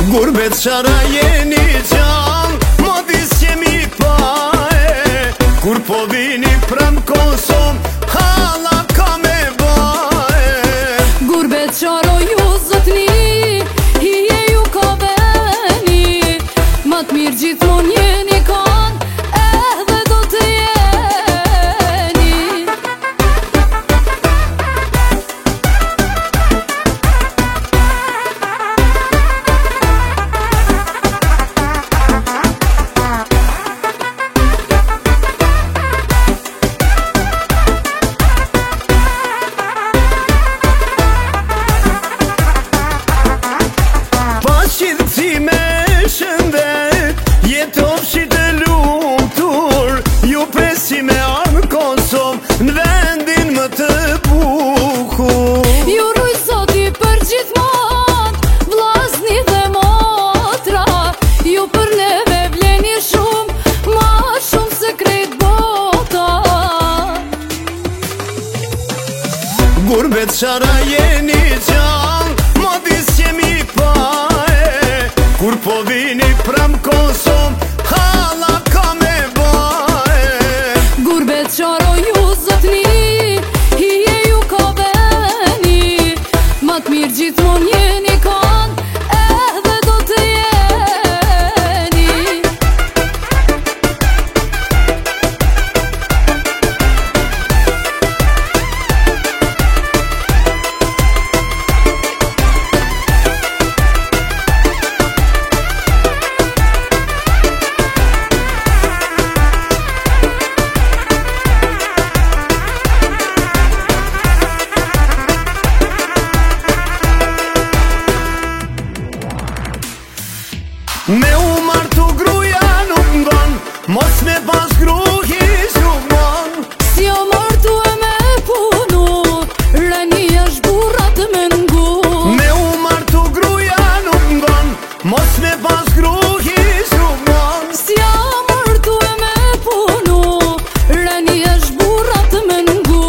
Gurbet qara jeni gjall, modis jemi pa e. Kur po vini pran Kosov, hala ka me bae. Gurbet qaro ju zotni, hije ju ka veni. Ma t'mirë gjithmon jeni kan, edhe do të jeni. Në vendin më të bukur Ju ruj zoti për gjithmon, vllazni dhe motra. Ju për neve vleni shumë, ma shumë se krejt bota. Gurbet qara jeni gjall, modis jemi pa e. Kur po vini pram Kosov, hala ka me bae. Gurbet qaro ju zotni, hije ju ka veni. Ma t'mirë gjithmon jeni kan, edhe do të jeni. Me u martu gruja nuk ngon, mos me pas gruhi s'rukmon. Si o martu e me punu, rënia shburat me ngu. Me u martu gruja nuk ngon, mos me pas gruhi s'rukmon. Si o martu e me punu, rënia shburat me ngu.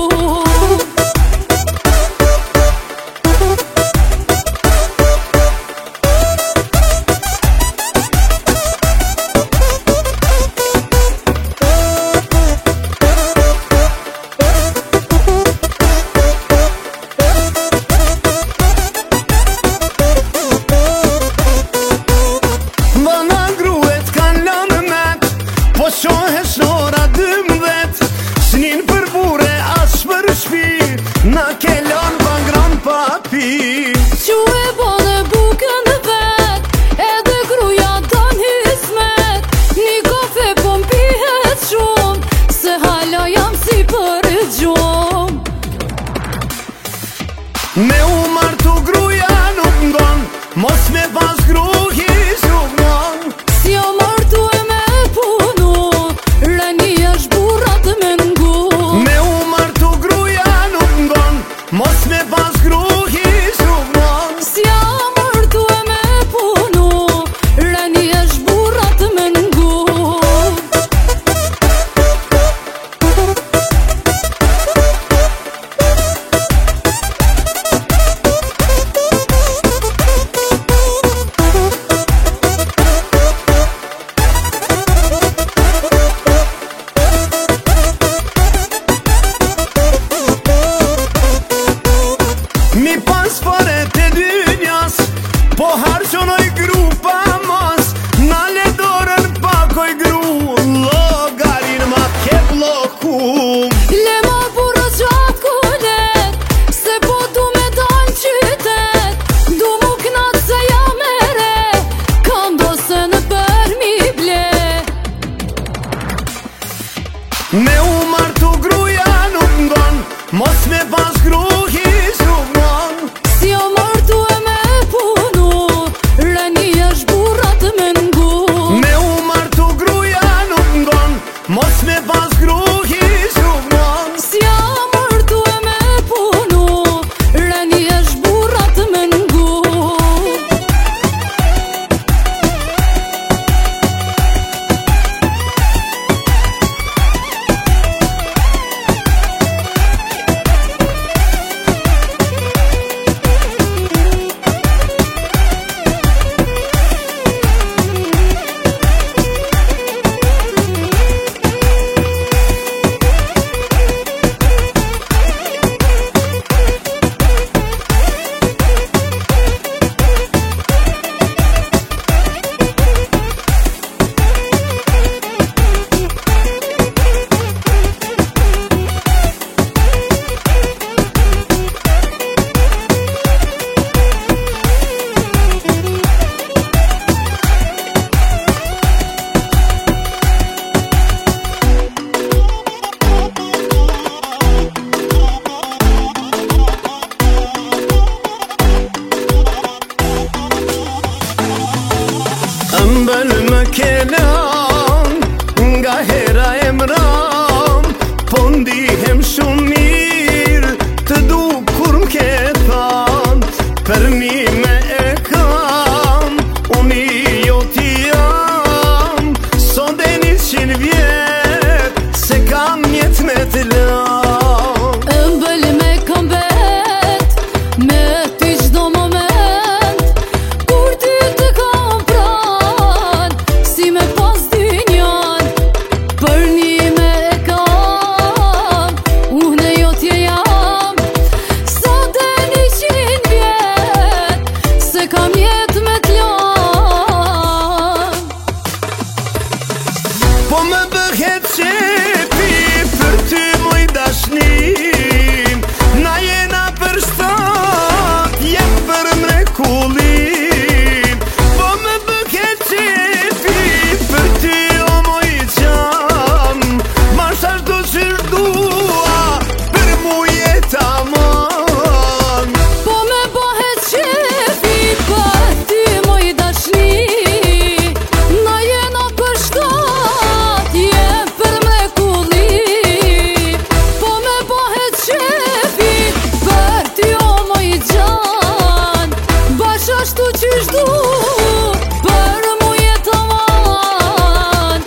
Po shohesh n'ora 12, s'nin për bure as për shpi, na ke lan vangran papi. Qu e bone bukën vet, edhe gruja dan hizmet. Një kafe po m'pihet shumë, se hala jam si për gjumë. Me u martu gruja nuk ngon, mos me pas gruhi s'rukmon. Si o martu e me punu, rënia shburat me ngu. Me u martu gruja nuk ngon, mos me pas gruhi s'rukmon. Si o martu e me punu, rënia shburat me ngu. Për një me e kam, unë i jo t'i jam. Sot e 100 vjet, se kam jet me të lam. Ëmbël me kam bet, me ty qdo moment, kur ty të kam pran, si me pas dynjan. Për një me e kam, unë e jo t'je jam. Sot e 100 vjet, se kam jet me t'lam. Po më bëhet qepi për ty moj dashnim. Na jena për shtat, jem për mrekullim. Po më bëhet qepi për ty o moj qam. Mash ashtu që dua për mu jeta man. Po me bëhet qefi për ty moj dashni. Na jena për shtat, jem për mrekulli. Po me bëhet qefi për ty o moj gjan. Bash ashtu qysh du për mu jeta man.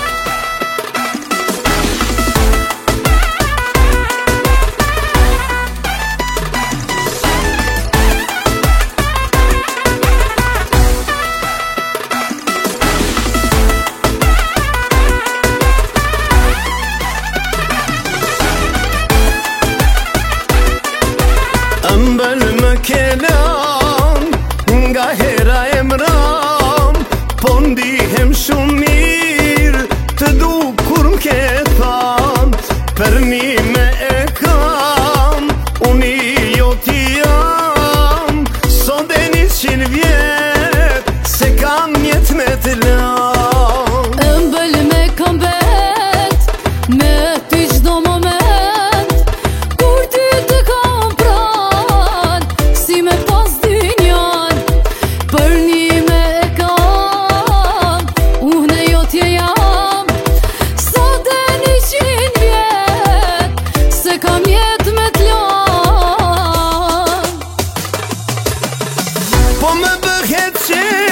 Ëmbël më kelam, nga hera e mram. Po ndihem shumë mirë, të du kur m'ke tham. Për një me e kam, unë i jo t'i jam. Sot e 100 vjet, se kam jet me të lam. Ëmbël me kam bet, me ty qdo moment, kur ty të kam pran, si me pas dynjan. Për një me e kam, unë e jo t'je jam. Sot e 100 vjet, se kam jet me t'lam. Po më bëhet qepi